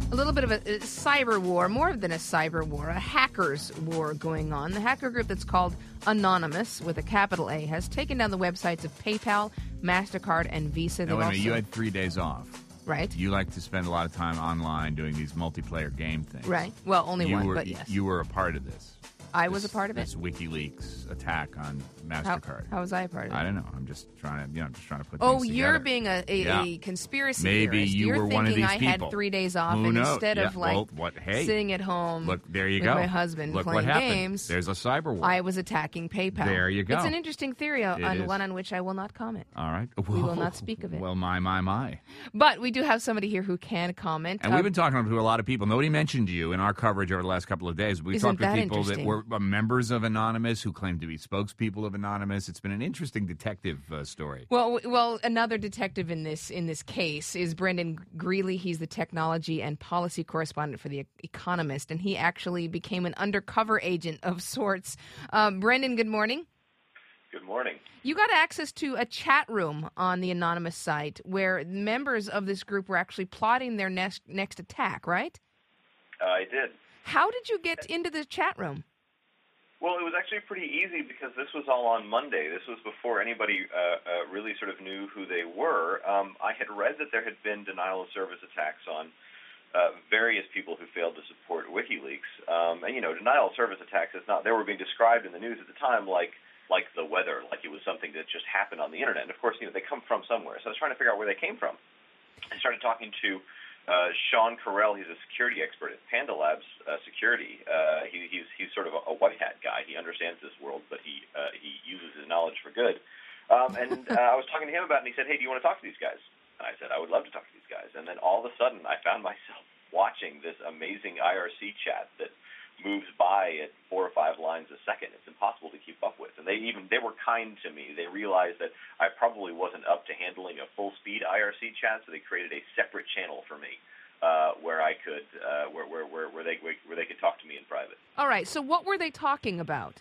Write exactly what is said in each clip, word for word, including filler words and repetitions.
A little bit of a, a cyber war, more than a cyber war, a hackers war going on. The hacker group that's called Anonymous, with a capital A, has taken down the websites of PayPal, MasterCard, and Visa. Now, wait a minute, also... you had three days off. Right. You like to spend a lot of time online doing these multiplayer game things. Right. Well, only you one, were, but yes. You were a part of this. I this, was a part of it? This WikiLeaks attack on MasterCard. How, how was I a part of it? I don't know. I'm just trying to, you know, I'm just trying to put Oh, things you're together. being a, a, yeah. a conspiracy Maybe theorist. you You're were one of thinking these I people. had three days off, Who and knows? instead yeah. of like well, what, hey, sitting at home look, there you with go. my husband look playing what happened. games, There's a cyber war. I was attacking PayPal. There you go. It's an interesting theory, It on is. one on which I will not comment. All right. We will not speak of it. Well, my, my, my. But we do have somebody here who can comment. And Uh, we've been talking to a lot of people. Nobody mentioned you in our coverage over the last couple of days. We Isn't talked to that people that interesting? were uh, members of Anonymous who claim to be spokespeople of Anonymous. It's been an interesting detective uh, story. Well, w- well, another detective in this in this case is Brendan Greeley. He's the technology and policy correspondent for The Economist, and he actually became an undercover agent of sorts. Um, Brendan, good morning. Good morning. You got access to a chat room on the Anonymous site where members of this group were actually plotting their next next attack, right? Uh, I did. How did you get into the chat room? Well, it was actually pretty easy because this was all on Monday. This was before anybody uh, uh, really sort of knew who they were. Um, I had read that there had been denial of service attacks on uh, various people who failed to support WikiLeaks. Um, and, you know, denial of service attacks is not, they were being described in the news at the time like like the weather, like it was something that just happened on the Internet. And, of course, you know, they come from somewhere. So I was trying to figure out where they came from. I started talking to Uh, Sean Carell. He's a security expert at Panda Labs uh, Security. Uh, he, he's he's sort of a, a white hat guy. He understands this world, but he uh, he uses his knowledge for good. Um, and uh, I was talking to him about it, and he said, "Hey, do you want to talk to these guys?" And I said, "I would love to talk to these guys." And then all of a sudden, I found myself watching this amazing I R C chat that moves by at four or five lines a second. It's impossible to keep up with. And they even they were kind to me. They realized that I probably wasn't up to handling a full speed I R C chat, so they created a separate channel for me uh, where I could uh, where, where where where they where they could talk to me in private. All right. So what were they talking about?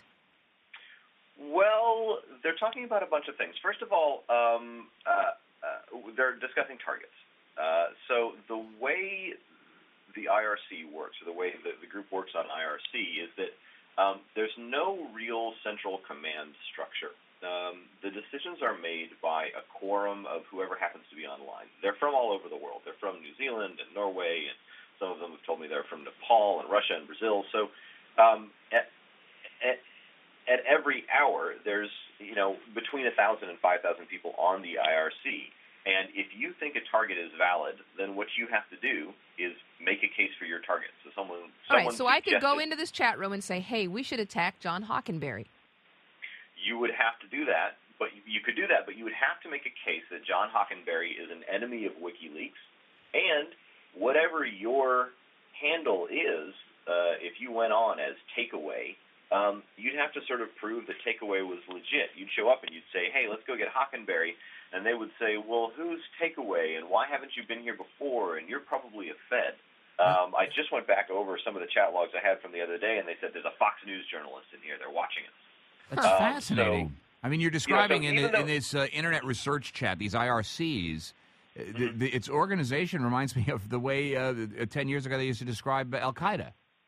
Well, they're talking about a bunch of things. First of all, um, uh, uh, they're discussing targets. Uh, so the way the I R C works, or the way the, the group works on I R C, is that um, there's no real central command structure. Um, the decisions are made by a quorum of whoever happens to be online. They're from all over the world. They're from New Zealand and Norway, and some of them have told me they're from Nepal and Russia and Brazil. So um, at, at, at every hour, there's, you know, between one thousand and five thousand people on the I R C. And if you think a target is valid, then what you have to do is make a case for your target. So someone, All someone right, so I could go suggested- into this chat room and say, hey, we should attack John Hockenberry. You would have to do that, but you could do that, but you would have to make a case that John Hockenberry is an enemy of WikiLeaks, and whatever your handle is, uh, if you went on as Takeaway, um, you'd have to sort of prove that Takeaway was legit. You'd show up and you'd say, hey, let's go get Hockenberry, and they would say, well, who's Takeaway, and why haven't you been here before, and you're probably a Fed. Um, I just went back over some of the chat logs I had from the other day, and they said there's a Fox News journalist in here. They're watching us. That's Um, fascinating. so- I mean, you're describing so in, even the, in though- this uh, internet research chat, these I R Cs, uh, the, the, its organization reminds me of the way uh, ten years ago they used to describe Al-Qaeda.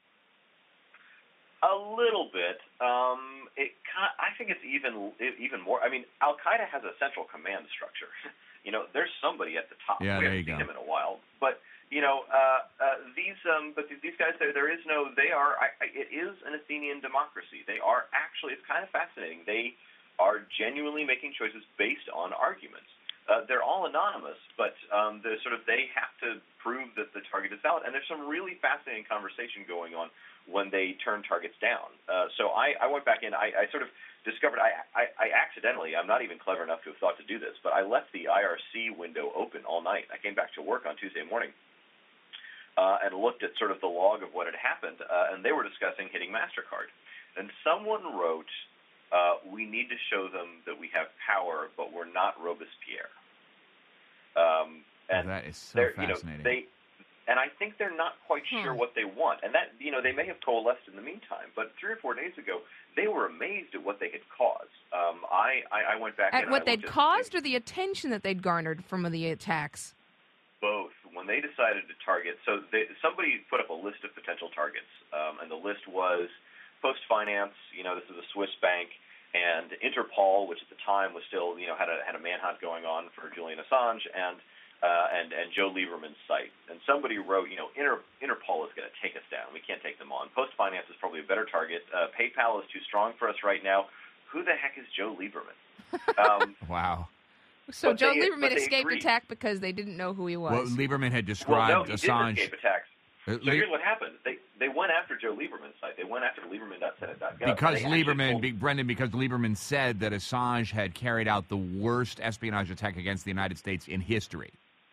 A little bit. Um, it, kind I think it's even even more. I mean, Al Qaeda has a central command structure. you know, there's somebody at the top. Yeah, we there haven't you seen go. him in a while, but you know, uh, uh, these um, but these guys, there, there is no. They are. I, I, it is an Athenian democracy. They are actually. It's kind of fascinating. They are genuinely making choices based on arguments. Uh, they're all anonymous, but um, they're sort of they have to prove that the target is valid. And there's some really fascinating conversation going on when they turn targets down. Uh, so I, I went back in. I, I sort of discovered I, I, I accidentally. I'm not even clever enough to have thought to do this, but I left the I R C window open all night. I came back to work on Tuesday morning uh, and looked at sort of the log of what had happened, uh, and they were discussing hitting MasterCard. And someone wrote, Uh, we need to show them that we have power, but we're not Robespierre. Um, and Oh, that is so they're, you know, fascinating. they, and I think they're not quite sure Hmm. what they want. And that, you know, they may have coalesced in the meantime. But three or four days ago, they were amazed at what they had caused. Um, I, I, I went back At and what I they'd looked at caused or the attention that they'd garnered from the attacks? both. When and they decided to target. So they, somebody put up a list of potential targets, um, and the list was Post Finance. You know, this is a Swiss bank, and Interpol, which at the time was still, you know, had a had a manhunt going on for Julian Assange, and uh, and and Joe Lieberman's site. And somebody wrote, you know, Inter, Interpol is going to take us down. We can't take them on. Post Finance is probably a better target. Uh, PayPal is too strong for us right now. Who the heck is Joe Lieberman? Um, wow. So But Joe they- Lieberman but they escaped agreed. attack because they didn't know who he was. Well, Lieberman had well, described no, he Assange. did escape attacks. Uh, So Le- here's what happened. They they went after Joe Lieberman's site. They went after Lieberman dot senate dot gov. because and they actually Lieberman, told- be, Brendan, because Lieberman said that Assange had carried out the worst espionage attack against the United States in history.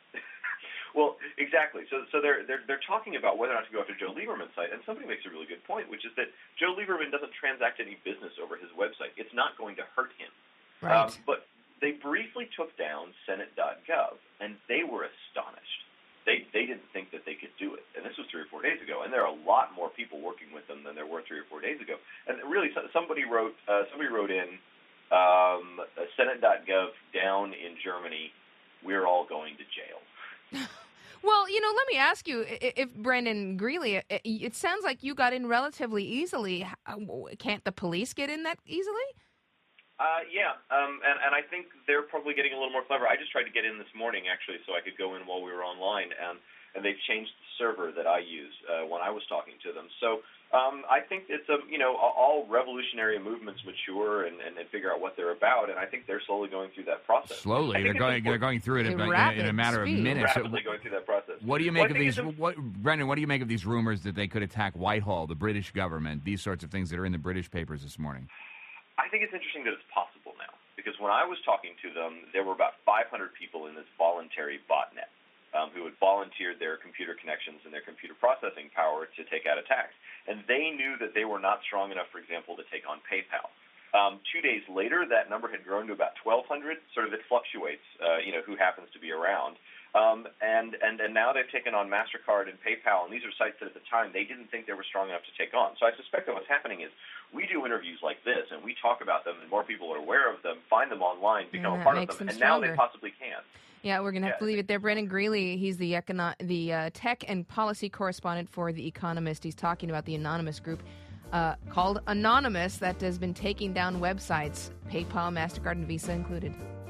Well, exactly. So, so they're they're they're talking about whether or not to go after Joe Lieberman's site, and somebody makes a really good point, which is that Joe Lieberman doesn't transact any business over his website. It's not going to hurt him. right. Um, but they briefly took down senate dot gov, and they were astonished. They they didn't think that they could do it, and this was three or four days ago. And there are a lot more people working with them than there were three or four days ago. And really, so- somebody wrote uh, somebody wrote in um, senate dot gov down in Germany. We're all going to jail. Well, you know, let me ask you, i- if Brendan Greeley, it it sounds like you got in relatively easily. H- Can't the police get in that easily? Uh, yeah, um, and, and I think they're probably getting a little more clever. I just tried to get in this morning, actually, so I could go in while we were online, and, and they've changed the server that I used uh, when I was talking to them. So um, I think it's a, you know, all revolutionary movements mature and, and, and figure out what they're about, and I think they're slowly going through that process. Slowly, I they're think it's going. They're important- going through it in, In in, a- in a rapid matter speed. of minutes. rapidly going through that process. What do you Well, make I of think these, it's a- what, Brendan? What do you make of these rumors that they could attack Whitehall, the British government, these sorts of things that are in the British papers this morning? I think it's interesting that it's possible now, because when I was talking to them, there were about five hundred people in this voluntary botnet um, who had volunteered their computer connections and their computer processing power to take out attacks. And they knew that they were not strong enough, for example, to take on PayPal. Um, two days later, that number had grown to about twelve hundred. Sort of it fluctuates, uh, you know, who happens to be around. Um, and, and, and now they've taken on MasterCard and PayPal, and these are sites that at the time they didn't think they were strong enough to take on. So I suspect that what's happening is we do interviews like this, and we talk about them, and more people are aware of them, find them online, become And a that part of makes them, them and now they stronger. possibly can. Yeah, we're going to have Yeah. to leave it there. Brendan Greeley, he's the econo- the uh, tech and policy correspondent for The Economist. He's talking about the anonymous group uh, called Anonymous that has been taking down websites, PayPal, MasterCard, and Visa included.